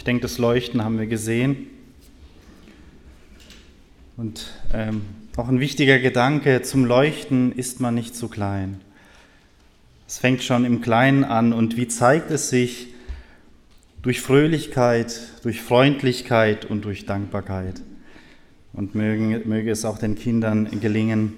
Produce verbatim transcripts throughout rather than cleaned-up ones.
Ich denke, das Leuchten haben wir gesehen. Und ähm, auch ein wichtiger Gedanke, zum Leuchten ist man nicht zu klein. Es fängt schon im Kleinen an. Und wie zeigt es sich? Durch Fröhlichkeit, durch Freundlichkeit und durch Dankbarkeit. Und mögen, möge es auch den Kindern gelingen.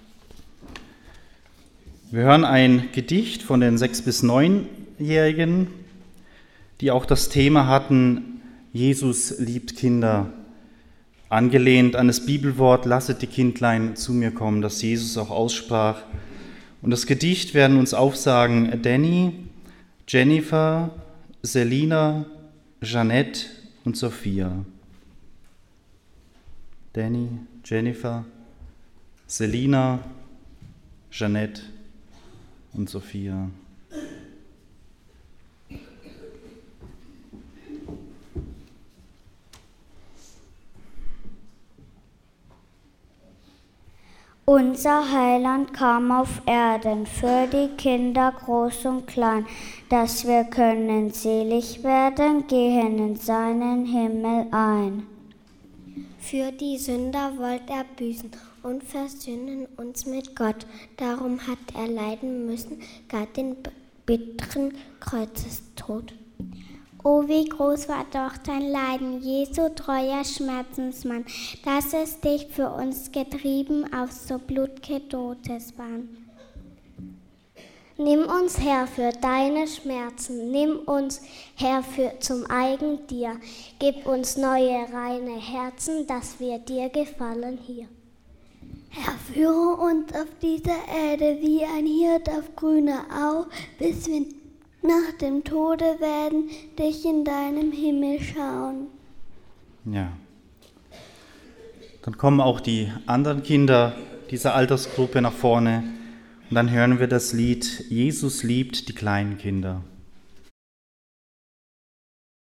Wir hören ein Gedicht von den sechs- bis neunjährigen, die auch das Thema hatten, Jesus liebt Kinder, angelehnt an das Bibelwort, lasset die Kindlein zu mir kommen, das Jesus auch aussprach. Und das Gedicht werden uns aufsagen Danny, Jennifer, Selina, Jeanette und Sophia. Danny, Jennifer, Selina, Jeanette und Sophia. Unser Heiland kam auf Erden für die Kinder groß und klein, dass wir können selig werden, gehen in seinen Himmel ein. Für die Sünder wollte er büßen und versöhnen uns mit Gott. Darum hat er leiden müssen, gar den bitteren Kreuzestod. Oh, wie groß war doch dein Leiden, Jesu treuer Schmerzensmann, dass es dich für uns getrieben auf so blut'ge Todesbahn. Nimm uns her für deine Schmerzen, nimm uns her für zum eigen dir, gib uns neue reine Herzen, dass wir dir gefallen hier. Herr, führe uns auf dieser Erde wie ein Hirt auf grüner Au, bis wir nach dem Tode werden dich in deinem Himmel schauen. Ja. Dann kommen auch die anderen Kinder dieser Altersgruppe nach vorne und dann hören wir das Lied Jesus liebt die kleinen Kinder.